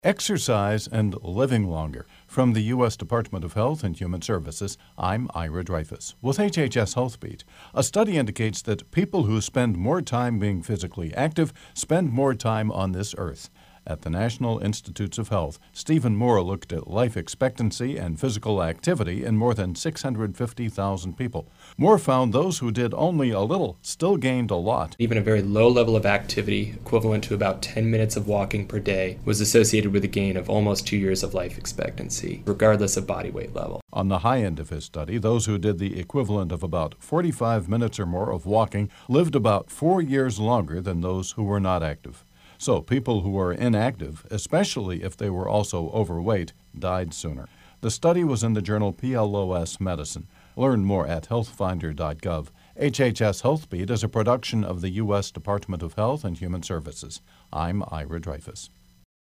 Exercise and living longer. From the U.S. Department of Health and Human Services, I'm Ira Dreyfus. With HHS Healthbeat, a study indicates that people who spend more time being physically active spend more time on this earth. At the National Institutes of Health, Stephen Moore looked at life expectancy and physical activity in more than 650,000 people. Moore found those who did only a little still gained a lot. Even a very low level of activity, equivalent to about 10 minutes of walking per day, was associated with a gain of almost 2 years of life expectancy, regardless of body weight level. On the high end of his study, those who did the equivalent of about 45 minutes or more of walking lived about 4 years longer than those who were not active. So people who were inactive, especially if they were also overweight, died sooner. The study was in the journal PLOS Medicine. Learn more at healthfinder.gov. HHS Healthbeat is a production of the U.S. Department of Health and Human Services. I'm Ira Dreyfus.